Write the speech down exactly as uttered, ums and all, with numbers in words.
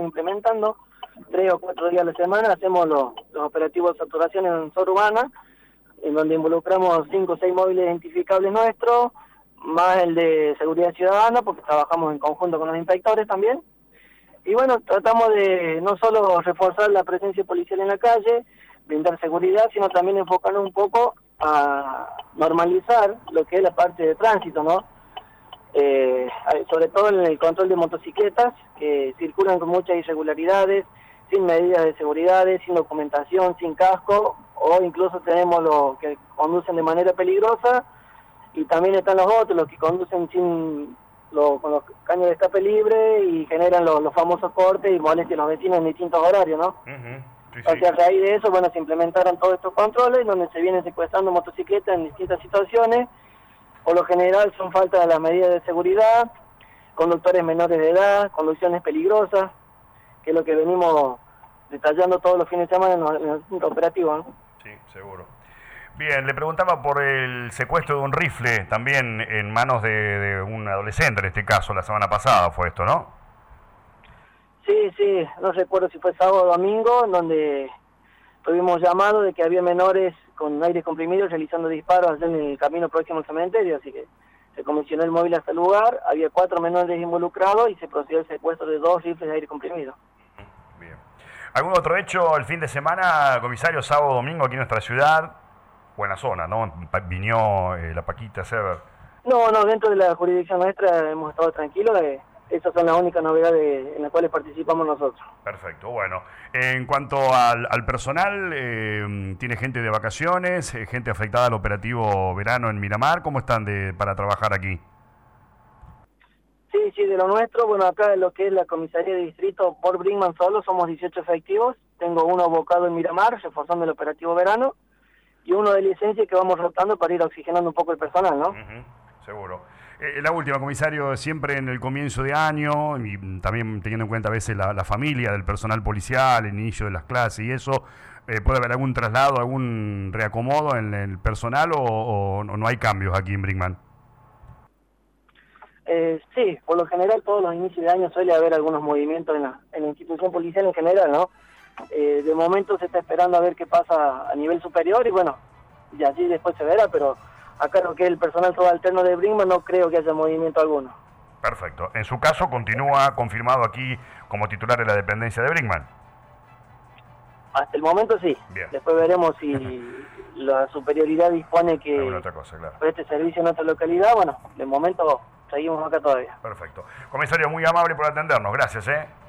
implementando. Tres o cuatro días a la semana hacemos los, los operativos de saturación en zona urbana, en donde involucramos cinco o seis móviles identificables nuestros, más el de seguridad ciudadana, porque trabajamos en conjunto con los inspectores también. Y bueno, tratamos de no solo reforzar la presencia policial en la calle, brindar seguridad, sino también enfocarnos un poco a normalizar lo que es la parte de tránsito, ¿no? Eh, sobre todo en el control de motocicletas, que circulan con muchas irregularidades, sin medidas de seguridad, sin documentación, sin casco, o incluso tenemos los que conducen de manera peligrosa, y también están los otros, los que conducen sin lo, con los caños de escape libre y generan los, los famosos cortes y molestian a los vecinos en distintos horarios, ¿no? Uh-huh. Sí, O sí. sea, a raíz de eso, bueno, se implementaron todos estos controles, donde se vienen secuestrando motocicletas en distintas situaciones. Por lo general son falta de las medidas de seguridad, conductores menores de edad, conducciones peligrosas, que es lo que venimos detallando todos los fines de semana en los, en los puntos operativos, ¿no? Sí, seguro. Bien, le preguntaba por el secuestro de un rifle también en manos de, de un adolescente, en este caso, la semana pasada fue esto, ¿no? Sí, sí, no recuerdo si fue sábado o domingo, en donde tuvimos llamado de que había menores con aire comprimido realizando disparos allá en el camino próximo al cementerio, así que se comisionó el móvil hasta el lugar, había cuatro menores involucrados y se procedió al secuestro de dos rifles de aire comprimido. Bien. ¿Algún otro hecho el fin de semana, comisario, sábado, domingo aquí en nuestra ciudad? Buena zona, ¿no? Vinió eh, la Paquita a hacer... No, no, dentro de la jurisdicción nuestra hemos estado tranquilos, eh, esas son las únicas novedades en las cuales participamos nosotros. Perfecto, bueno. En cuanto al, al personal, eh, ¿tiene gente de vacaciones, eh, gente afectada al operativo verano en Miramar? ¿Cómo están de, para trabajar aquí? Sí, sí, de lo nuestro, bueno, acá en lo que es la comisaría de distrito por Brinkman solo somos dieciocho efectivos, tengo uno abocado en Miramar, reforzando el operativo verano, y uno de licencia que vamos rotando para ir oxigenando un poco el personal, ¿no? Uh-huh, seguro. Eh, la última, comisario, siempre en el comienzo de año, y también teniendo en cuenta a veces la, la familia del personal policial, el inicio de las clases y eso, eh, ¿puede haber algún traslado, algún reacomodo en el personal o, o no hay cambios aquí en Brinkman? Eh, sí, por lo general todos los inicios de año suele haber algunos movimientos en la, en la institución policial en general, ¿no? Eh, de momento se está esperando a ver qué pasa a nivel superior y bueno, y allí después se verá, pero acá lo que es el personal subalterno de Brinkman no creo que haya movimiento alguno. Perfecto. En su caso, ¿continúa confirmado aquí como titular de la dependencia de Brinkman? Hasta el momento sí. Bien. Después veremos si la superioridad dispone que Alguna otra cosa, claro. preste servicio en otra localidad. Bueno, de momento seguimos acá todavía. Perfecto. Comisario, muy amable por atendernos. Gracias, ¿eh?